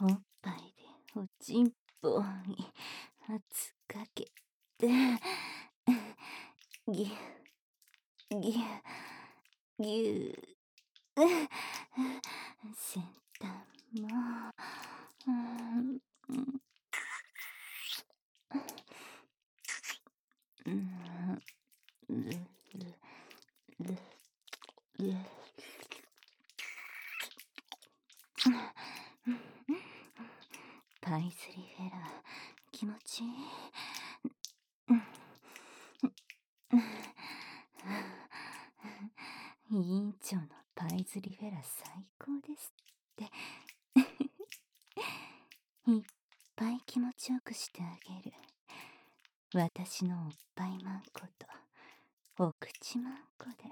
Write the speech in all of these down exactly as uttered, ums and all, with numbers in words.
おっぱいでおちんぽに圧かけて、ぎゅぎゅぎゅ先端も、うんうんるるるるパイズリフェラ気持ちいい。委員長のパイズリフェラ最高ですっていっぱい気持ちよくしてあげる。私のおっぱいまんことお口まんこで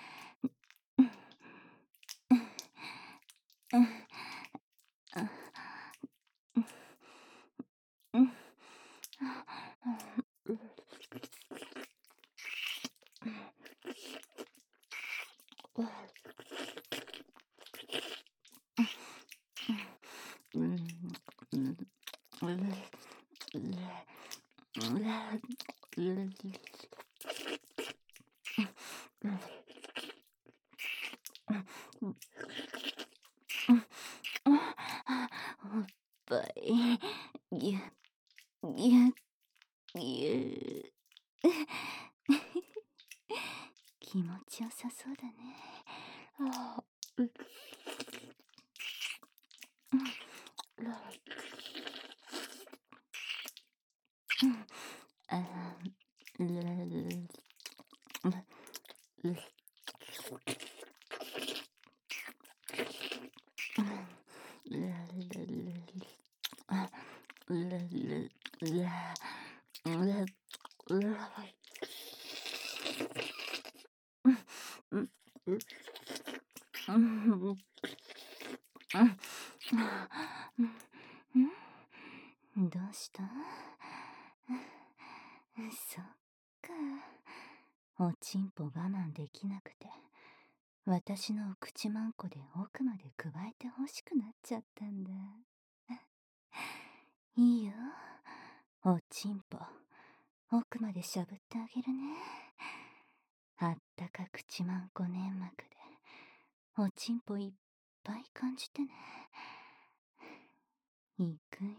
おっぱいぎゅぎゅぎゅ気持ちよさそうだね。あうあるるるどうした？そっか。おちんぽ我慢できなくて、私のお口まんこで奥まで加えて欲しくなっちゃったんだ。いいよ。おちんぽ、奥までしゃぶってあげるね。あったか口まんこ粘膜で、おちんぽいっぱい感じてね。いくよ。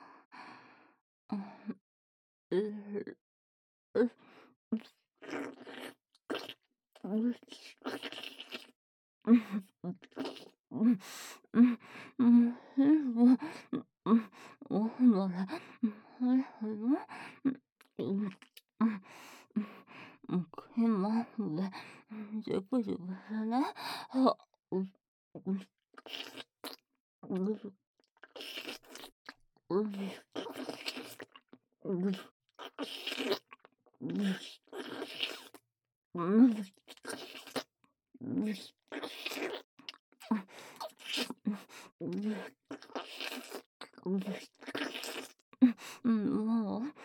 うううもう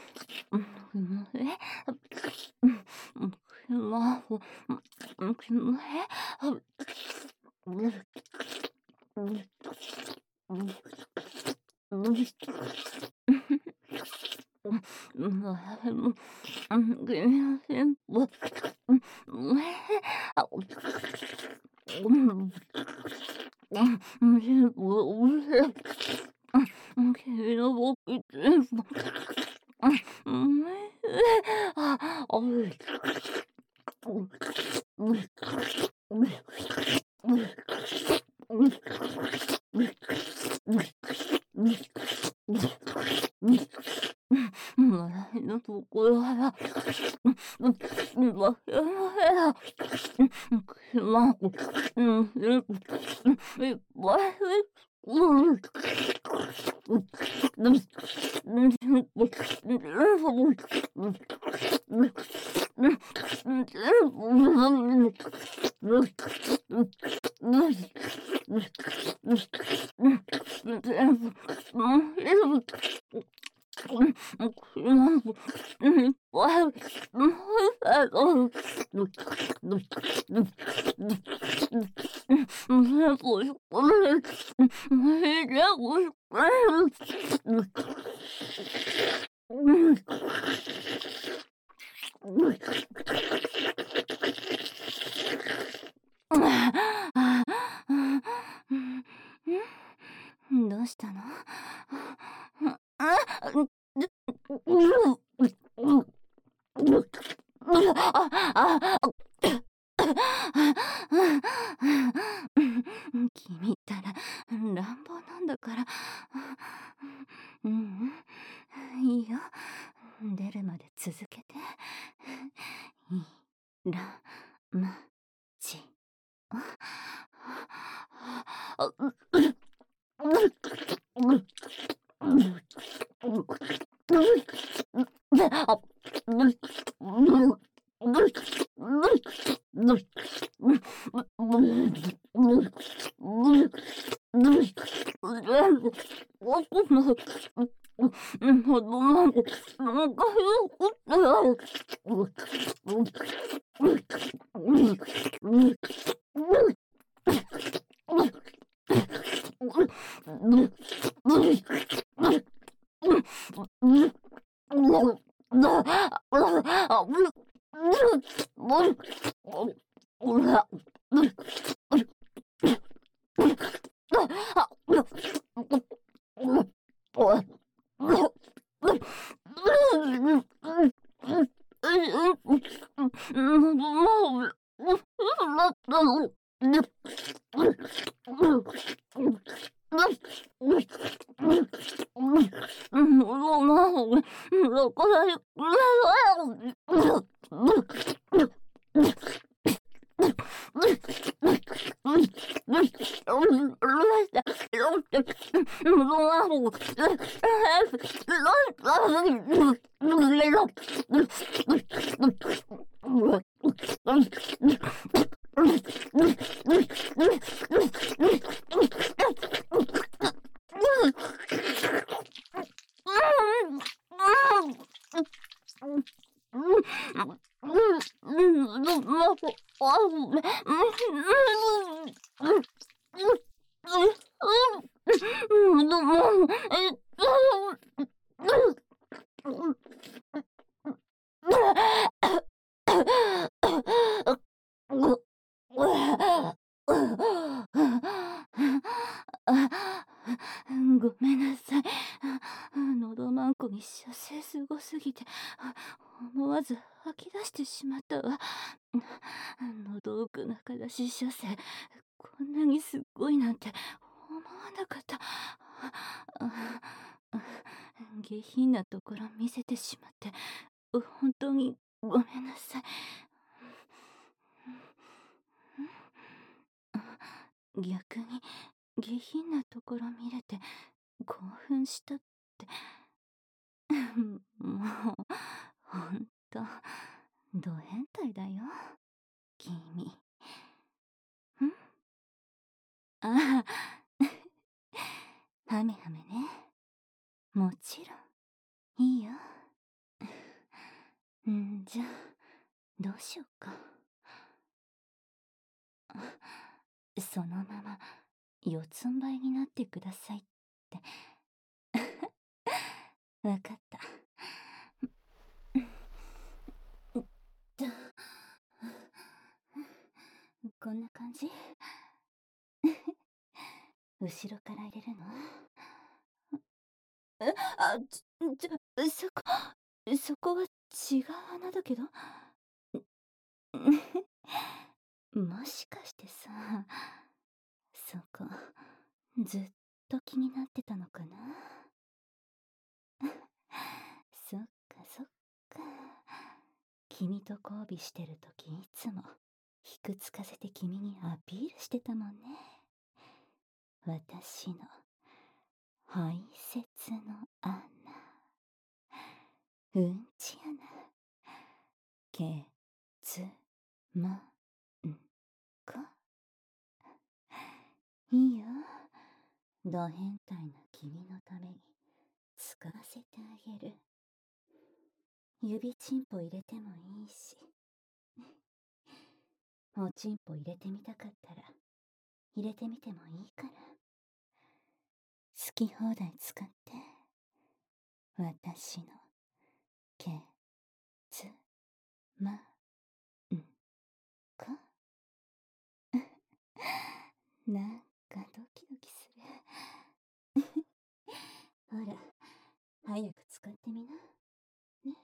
笑いのところは、 どうしたの？君ったら乱暴なんだから。うん、いいよ。出るまで続けて。いらまちあごめんなさい。喉まんこに射精すごすぎて思わず吐き出してしまったわ。喉奥中出し射精、こんなにすっごいなんて思わなかった。下品なところ見せてしまって本当にごめんなさい。逆に下品なところ見れて興奮したって。もうほんとド変態だよ君。んああハメハメね、もちろんいいよ。んじゃどうしよっか。そのまま四つん這いになってくださいってわかった。こんな感じ？後ろから入れるの？え、あ、ちちょ、そこ、そこは違う穴だけど。もしかしてさ、そこずっと気になってたのかな。そっかそっか。君と交尾してるときいつもひくつかせて君にアピールしてたもんね。私の排泄の穴、うんち穴、けつまんこ。いいよ、ド変態な君のために使わせてあげる。指チンポ入れてもいいし、おちんぽ入れてみたかったら入れてみてもいいから、好き放題使って、私のケツマンコなんかドキドキする。ほら、早く使ってみな。ね。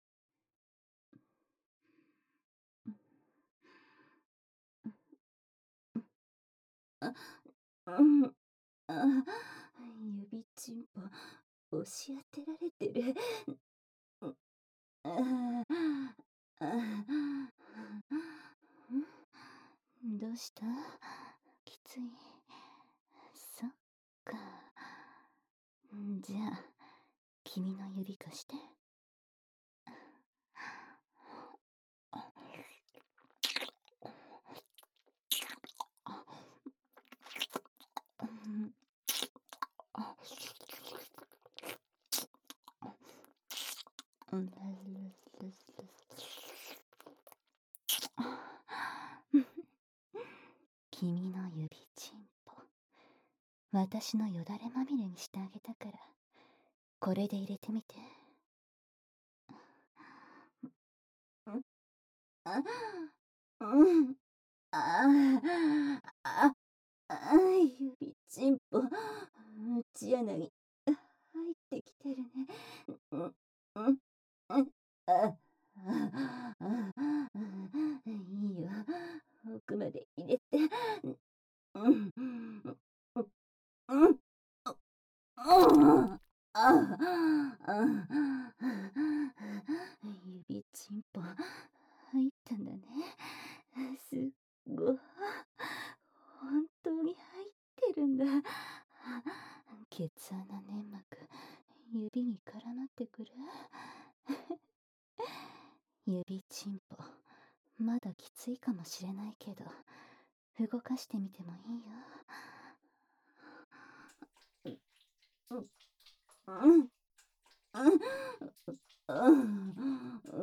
あ、うん、あ、指チンポ押し当てられてる。ああ、どうした？きつい。そっか。じゃあ、君の指貸して。君の指チンポ、私のよだれまみれにしてあげたから、これで入れてみて。あ、うん、ああ、あ、指チンポ、内穴に入ってきてるね。うん、うん、うん、あ、あ、いいよ、奥まで入れて。うん、うん、うん、ああ、指チンポ入ったんだね。すっごい。本当に入ってるんだ。ケツ穴粘膜、指に絡まってくる。指チンポ、まだきついかもしれないけど、動かしてみてもいいよ。うん、うん、うん、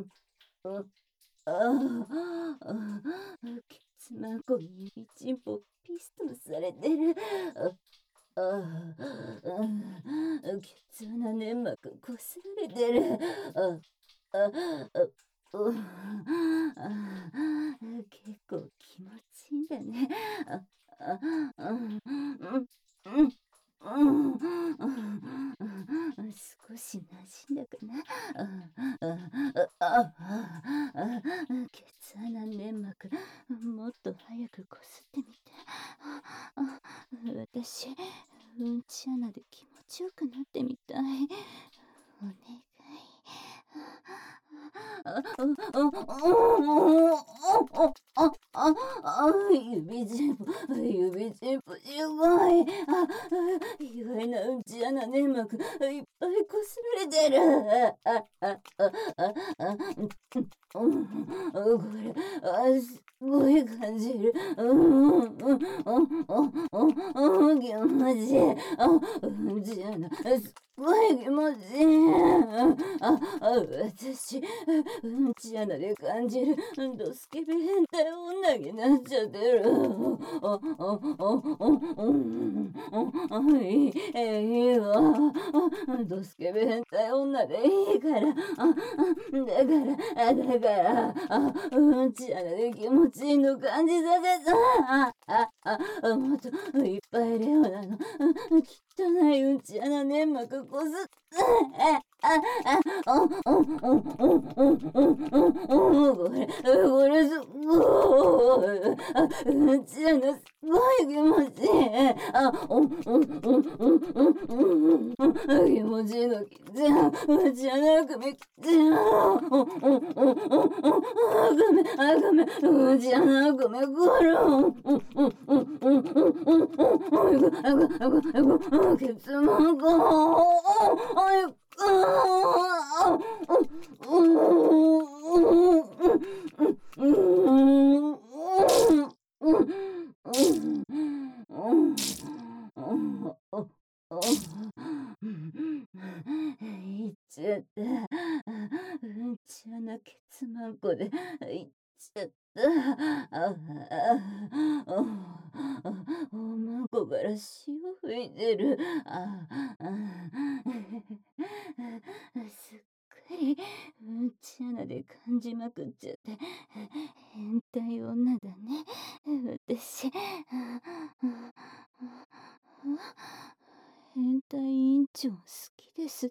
ああ、ケツマンコに指チンポピストルされてる。ああ、ケツ穴粘膜こすられてる。ああ、あ、うあ、結構気持ちいいんだね。あ、あ、うん、うん、うん。少し馴染んだかな。ケツ穴粘膜、もっと早くこすってみて。私、うんち穴で気持ちよくなってみたい。お願い。指チンポ、指チンポ、すごい。あ、意外なうんち穴粘膜、いっぱいこすられてる。あ、あ、あ、あ、あ、これ、あ、すごい感じる。うん、うん、うん、うん、気持ちいい。あ、うんち穴、すごい気持ちいい。あ、あ、私、うんち穴で感じる、ドスケベ変態女になっちゃってる。あ、あ、あ、あ、うん、うん、いい、いいわ。ドスケベ変態女でいいから。あ、だから、だから、あ、うんち穴で気持ちいいの感じさせた。あ、あ、あ、もっといっぱいレオナの汚いうんち穴粘膜こすって。あ、あ、あ、うん、うん、うん、うん、うん、うん、これ、これすごい。あ、うんち穴すごい気持ちいい。あ、うん、うん、うん、うん、うん、うん、気持ちいいのきつい。うんち穴首きつい。うん、うん、うん、うん、うん、ごめん、あ、ごめん、うんち穴ごめん、ごめん、うん、うん、うん、うん、うん、うん、うん、うん、あ、ご、あ、ご、あ、ご、ケツマンコ、あ、あ、 ちゃった。うんち穴ケツマンコでいっちゃった。ああ、ああ、おまんこから潮吹いてる。ああ、すっかりうんち穴で感じまくっちゃって、変態女だね、私。変態委員長好きですって。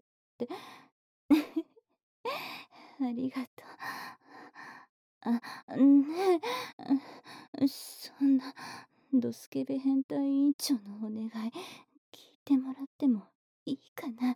ありがとう。あ、ねえ、そんな、ドスケベ変態委員長のお願い、聞いてもらってもいいかな。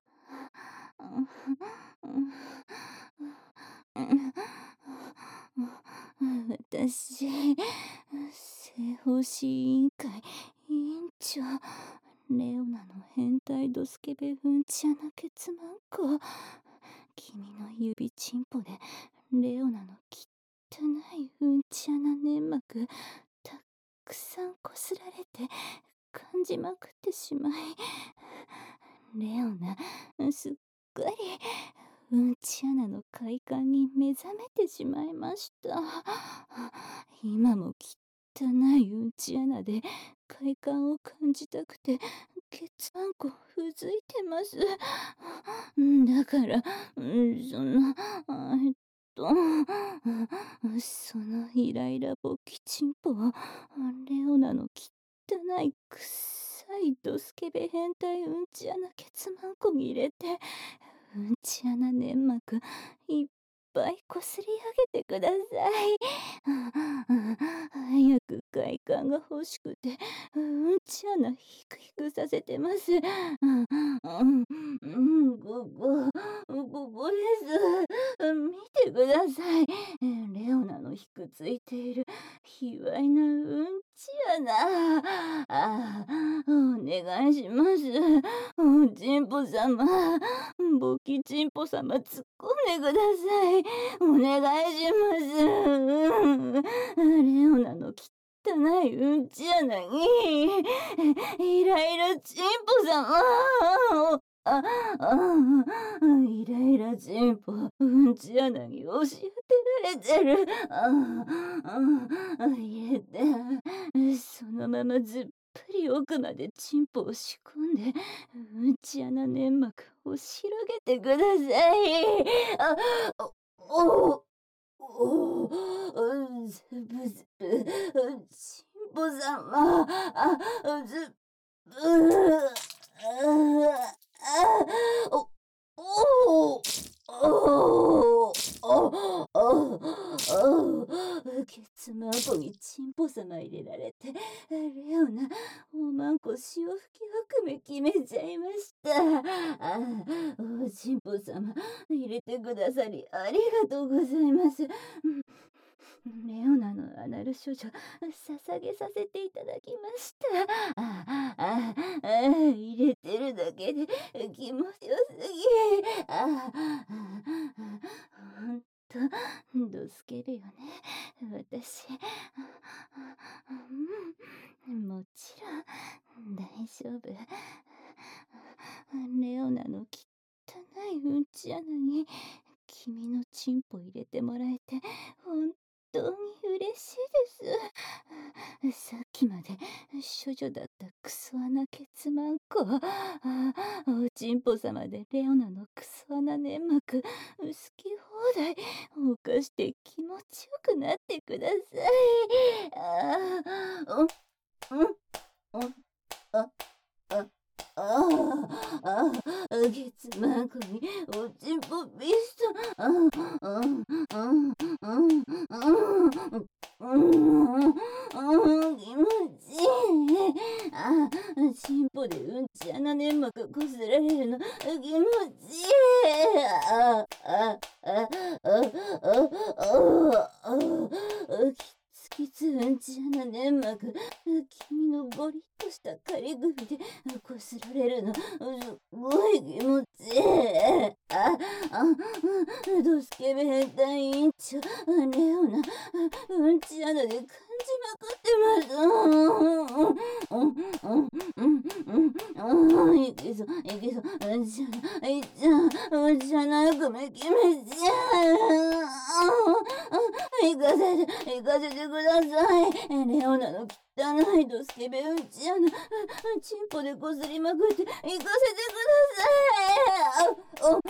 私、正方針委員会委員長、レオナの変態ドスケベうんち穴ケツマンコ。君の指チンポでレオナの汚いうんち穴粘膜たくさんこすられて感じまくってしまい、レオナすっかりうんち穴の快感に目覚めてしまいました。今も汚いうんち穴で快感を感じたくてケツあんこふずいてます。だから、うん、その、あえっと、そのイライラボキチンポをレオナの汚い臭いドスケベ変態うんち穴ケツマンコに入れて、うんち穴粘膜いっぱいこすり上げてください。早く快感が欲しくて、うんち穴ヒクヒクさせてます。うんうんうん、ここ、ここです。見てください。レオナのひくついている卑猥なうんち穴。あお願いします。おちんぽ様、ボキチンポ様、突っ込んでください。お願いします。レオナの汚いうんち穴に、イライラチンポ様。あ、あ、イライラチンポ、うんち穴に押し当てられてる。あ、あ、入れて、そのままずっぷり奥までチンポを仕込んで、うんち穴粘膜を広げてください。あ、お、お、お、ずぶずぶ、チンポ様、あ、ずぶ、あ、お、おお、おお、おケツマンコにチンポ様入れられて、レオナ、おまんこ潮吹き含め決めちゃいました。あ、おチンポ様、入れてくださりありがとうございます。レオナのアナル処女、捧げさせていただきました。あああ入れてるだけで気持ちよすぎ。あほんと、どすけるよね、私。うん、もちろん、大丈夫。レオナの汚いうんち穴に君のチンポ入れてもらえて、本当に嬉しいです。さっきまで処女だったクソ穴ケツマンコ。おちんぽ様でレオナのクソ穴粘膜好き放題犯して気持ちよくなってください。ああ、うん、うん、あ、あ、ああ、あ、ケツマンコにおちんぽピスト。あ、あ、あ、あ、あ、うん、うん、気持ちいい。あ、チンポでうんち穴粘膜こすられるの気持ちいい。あ、あ、あ、あ、あ、あ、あ、きつきつうんち穴粘膜、君のボリッとした仮首でこすられるのすごい気持ちいい。あ、あ、ドスケベ変態委員長、レオナ、うんち穴で感じまくってます。うん、うん、うん、うん、うん、うん、いけそう、いけそう、 じゃ、いじゃ、じゃなくめきめじゃ。行かせて、行かせてください。レオナの汚いドスケベうんちあの、チンポでこすりまくって行かせてください。お、お、お、お、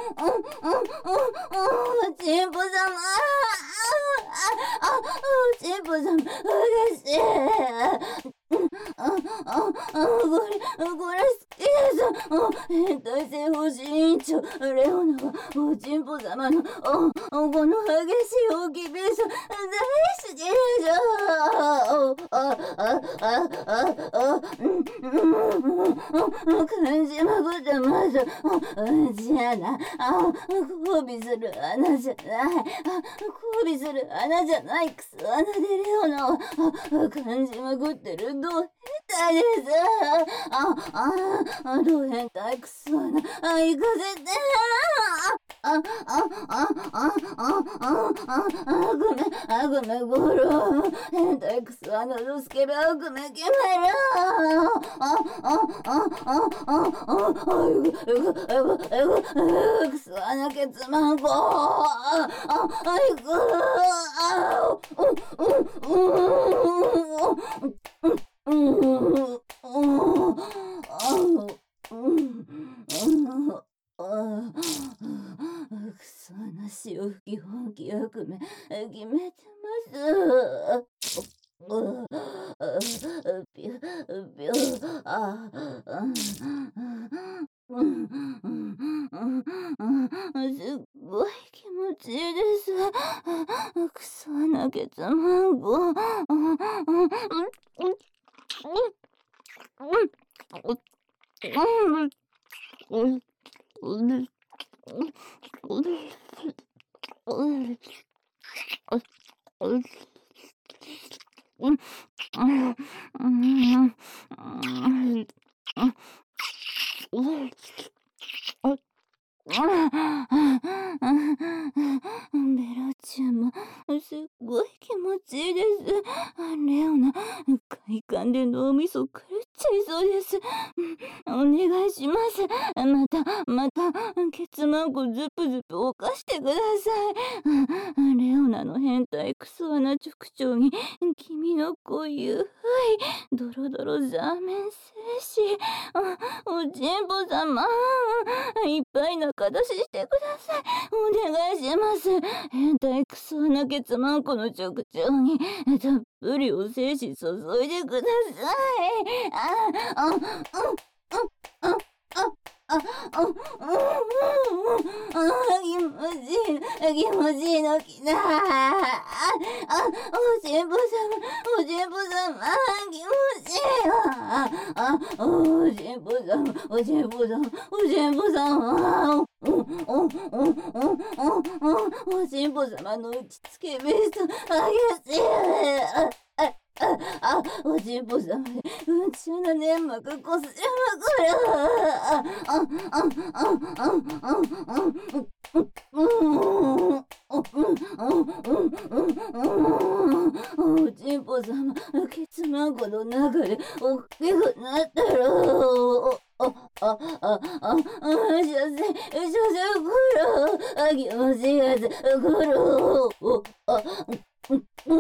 お、お、チンポ様。あ、あ、チンポ様、嬉しい。あ、あ、あ、これ、これ好きです。あ、変態性欲しい委員長、レオナは、おちんぽ様の、お、お、この激しい大きいベース、大好きでしょ。あ、あ、あ、あ、あ、あ、うん、うん、感じまくってます。うん、じゃあな、あ、交尾する穴じゃない。あ、交尾する穴じゃない、クソ穴でレオナを、あ、感じまくってる。どう変態です。あ、あ、あ、どう変態クソな。あ、行かせて。あ、あ、あ、あ、あ、あ、あ、あ、あ、ごめん、あ、ごめん、ゴロ。変態クソな、ドスケベ悪夢決める。あ、あ、あ、あ、あ、あ、あ、あ、えぐ、えぐ、えぐ、えぐ、クソな、ケツマンコ。あ、あ、あ、いく。あ、うん、うん、うん、うん、うん、うん、うん、ああ、くそな潮吹き本気役目決めてます。ああ、ぴゅ、ぴゅ、あ、うん、うん、うん、すっごい気持ちいいです。くそなケツマンコ。うん、うん、うん、うん、うん、ベロチュもすっごい気持ちいいです。レオナ、快感で脳みそ狂っちゃいそうです。お願いします。また、また、ケツマンコズプズプ犯してください。レオナの変態クソ穴直腸に、君の子ゆうい、ドロドロザーメン精子、おちんぽ様、いっぱい中出ししてください。お願いします。変態クソ穴ケツマンコの直腸に、たっぷりお精子注いでください。あ、あ、うん、うん、あ、あ、あ、あ、うん、うん、あ、気持ちいい、気持ちいいのきな。あ、あ、おちんぽ様、おちんぽ様、気持ちいいわ。あ、おちんぽ様、おちんぽ様、おちんぽ様、うん、うん、うん、うん、うん、おちんぽ様の打ちつけベース、激しい。あ、あ、あ、あ、おちんぽ様で、うんちゃな粘膜こすりまくる。あ、あ、あ、あ、あ、あ、あ、うん、うん、うん、おちんぽ様、ケツマンコの中でおっきくなったら、あ、あ、あ、あ、あ、射精、射精、ゴロ、あ、気持ちいいやつ、ゴロ、あ、うん、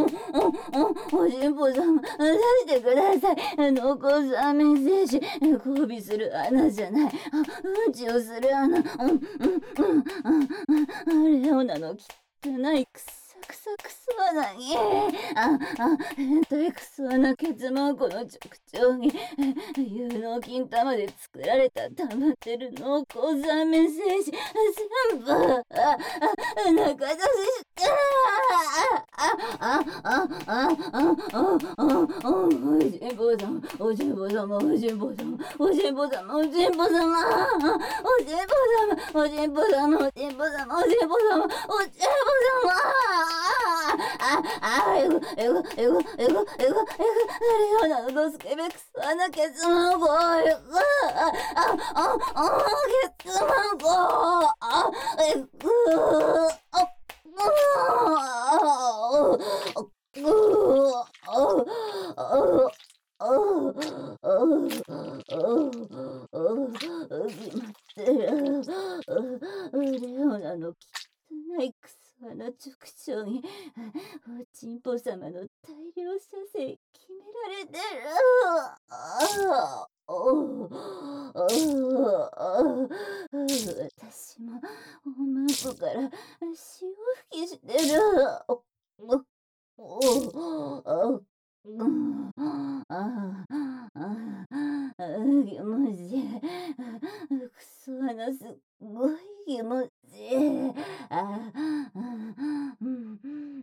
おしんぽ様、出してください。濃厚サーメン精子、交尾する穴じゃない。うんちをする穴。うん、うん、うん、うん、レオナの汚いくさくさくそ穴に。あ、あ、変態くそ穴ケツマンコの直腸に、有能金玉で作られた溜まってる濃厚サーメン精子、全部、あ、あ、中出しして、あ、あ、あ、あ、あ、あ、おじんぼさま、おじんぼさま、おじんぼさま、おじんぼさま、おじんぼさま、おじんぼさま、おじんぼさま、おじんぼさま、おじんぼさま、おじんぼさま、あ、あ、えぐ、えぐ、えぐ、えぐ、えぐ、えぐ、レオナのドスケベクス穴ケツマンコ、えぐ、あ、あ、あ、ケツマンコ、あ、えぐ、あ、 決まってる。レオナの汚いクソ穴直腸に、おちんぽ様の大量射精決められてる。ああ、おああ、私もおむこから潮吹きしてる。おおおあうん、ああ、ああ、気持ちいい。くそ穴すっごい気持ちいい。ああ、うん、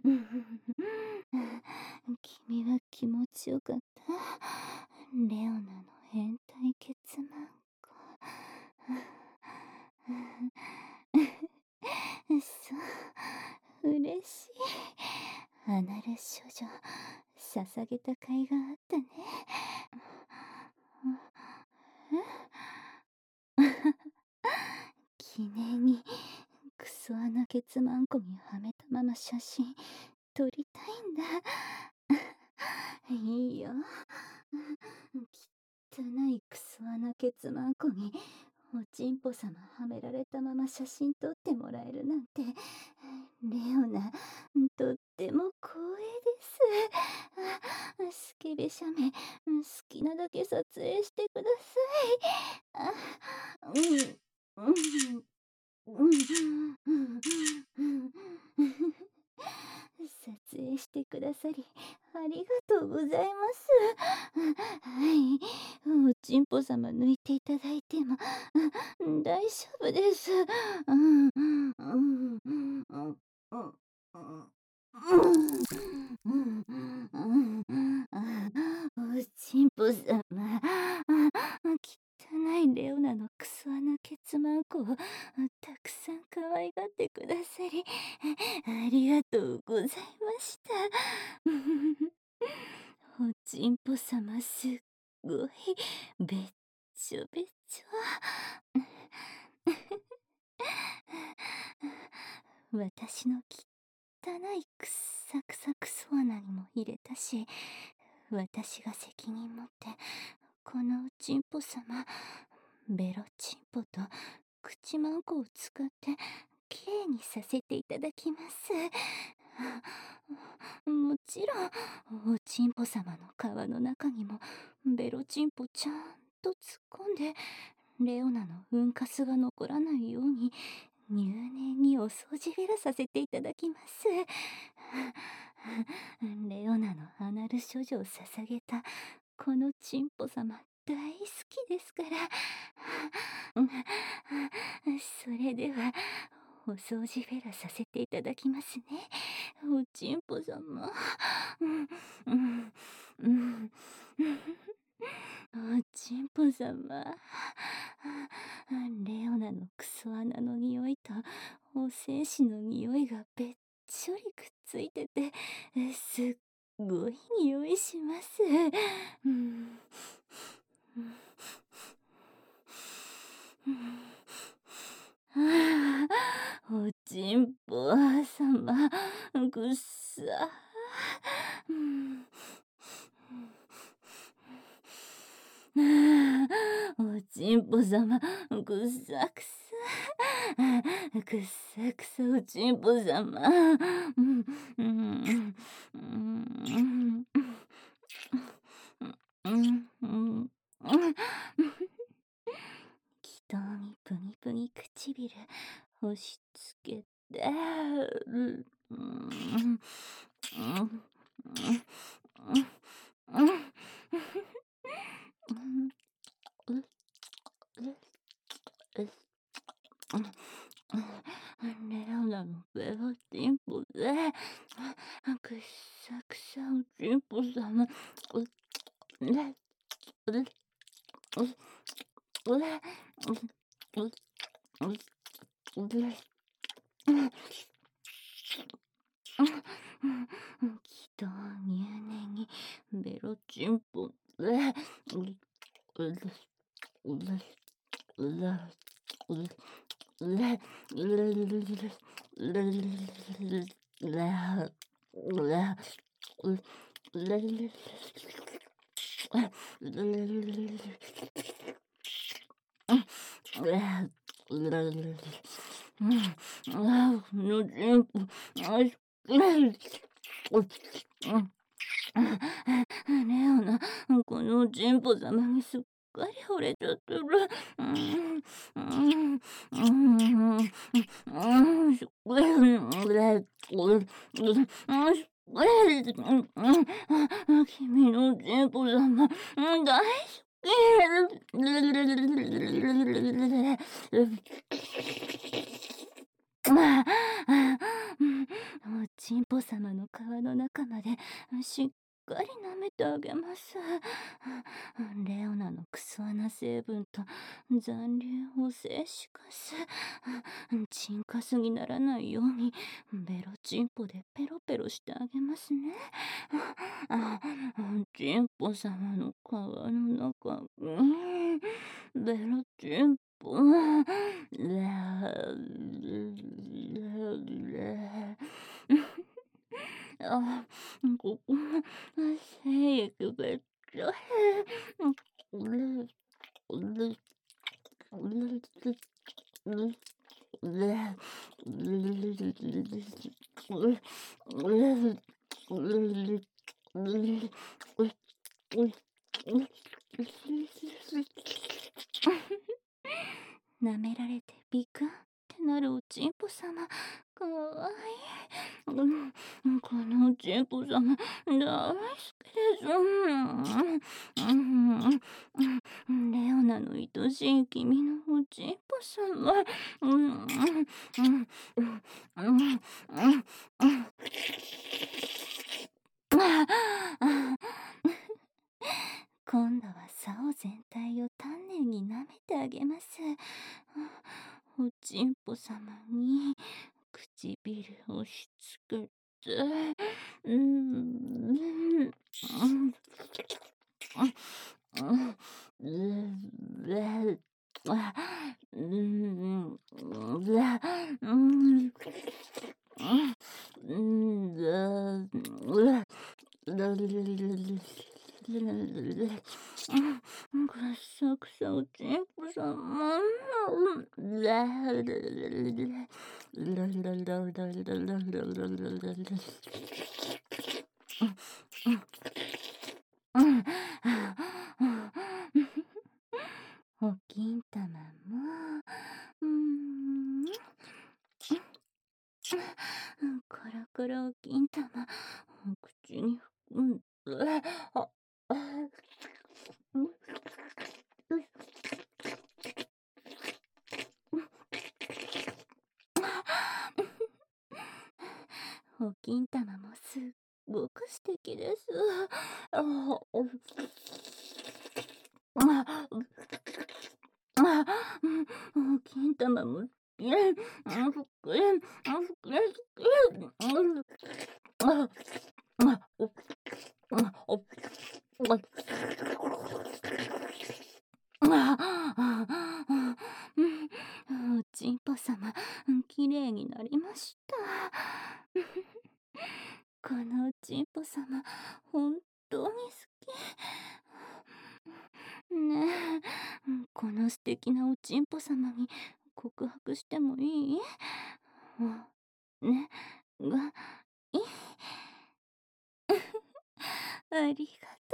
君は気持ちよかった。レオナの変態ケツマンコ。そう、嬉しい。アナル少女、捧げた甲斐があったね。記念にクソ穴ケツマンコにはめたまま写真撮りたいんだ。いいよ。汚いクソ穴ケツマンコにおちんぽ様はめられたまま写真撮ってもらえるなんて、レオナ、とっても光栄です。スケベ写メ、好きなだけ撮影してください。あ、うん、うん、うん、うん。撮影してくださり、ありがとうございます。はい、おちんぽ様抜いていただいても、大丈夫です。うん、うん、うん、うん、うん、うん。うん、うん、おちんぽ様、汚いレオナのクソ穴ケツマンコをたくさん可愛がってくださり、ありがとうございました。おちんぽ様すっごいべっちょべちょ。私の汚いくっさくさクソ穴にも入れたし、私が責任持ってこのおちんぽ様、ベロチンポと口マンコを使ってきれいにさせていただきます。もちろんおちんぽ様の皮の中にもベロチンポちゃんと突っ込んで、レオナのうんかすが残らないように入念にお掃除べらさせていただきます。レオナのアナル処女を捧げたこのチンポ様大好きですから。それではお掃除べらさせていただきますね。おちんぽ様。うんうんうんおちんぽ様。レオナのクソ穴の匂いとお精子の匂いがべっちょりくっついてて、すっごい匂いします。うんああ、おちんぽ様、ぐっさ。うんああ、おちんぽ様、ぐっさくさ。ぐっさくさおちんぽ様。うんうんうんうんうん祈祷にぷにぷに唇押し付けて、うんうんうんレオナのベロチンポで、くっさくさおちんぽ様、うれ、うれ、うれ、うれ、うれ、きっと入念にベロチンポで、うれ、うれ、うれ、うれ、うれ、 うん、ああ、このチンポ、あいうん。レオナ、このチンポ様にすっかり惚れちゃってる。うん、うん、うん、うん、うん、すっごい、うん、君のチンポ様、うん、大好き。まあ、うん、おちんぽ様の皮の中までしっかり舐めてあげます。レオナのクソ穴成分と残留を静止化す。チンカスにならないようにベロチンポでペロペロしてあげますね。チンポ様の皮の中、うん、ベロチンポ。あ、ここも精液がちょ舐められてビクンってなるおちんぽ様、かわいい。うん、このおちんぽ様、大好きです。うん、うん、レオナの愛しい君のおちんぽ様。うん、うん、うん、うん、うん、うん。今度は竿全体を丹念に舐めてあげます。おちんぽ様に唇をしつけて、うん、うん、うん、うん、あ、うん、うん、うん、くさくさおちんぽさま。お金玉も、うん、コロコロお金玉、口に含んで、あ、あ、お金玉もすっごく素敵です。あ、おあ、うん、お金玉も好き。あ、ふっくり、あ、ふっくりふっくり。うん、あ、あ、お、あ、お、あ、ああ、うん、おちんぽ様、きれいになりました。このおちんぽ様、本当に好き。ねえ、この素敵なおちんぽ様に告白してもいい？お、ね、が、いい。ありがと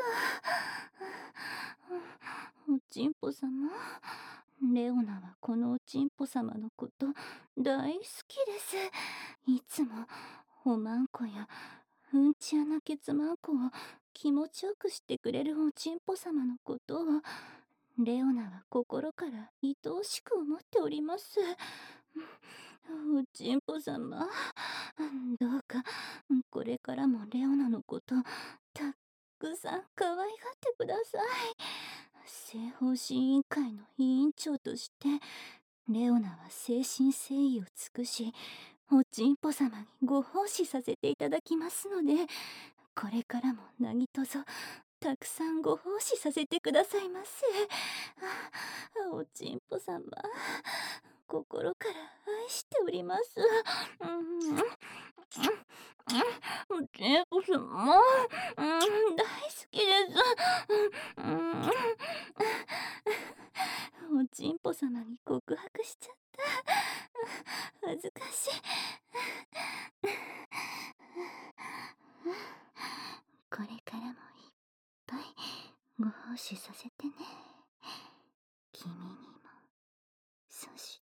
う。おちんぽ様、レオナはこのおちんぽ様のこと大好きです。いつもおまんこやうんち穴ケツまんこを気持ちよくしてくれるおちんぽ様のことをレオナは心から愛おしく思っております。おちんぽ様、どうかこれからもレオナのことたくさん可愛がってください。西方針委員会の委員長としてレオナは誠心誠意を尽くしおちんぽ様にご奉仕させていただきますので、これからも何とぞたくさんご奉仕させてくださいませ。あ、おちんぽ様、心から愛しております。うん、うん、おちんぽ様、うん、大好きです。うん、おおちんぽ様に告白しちゃった。恥ずかしい。これからもいっぱいご奉仕させてね。君にも、そし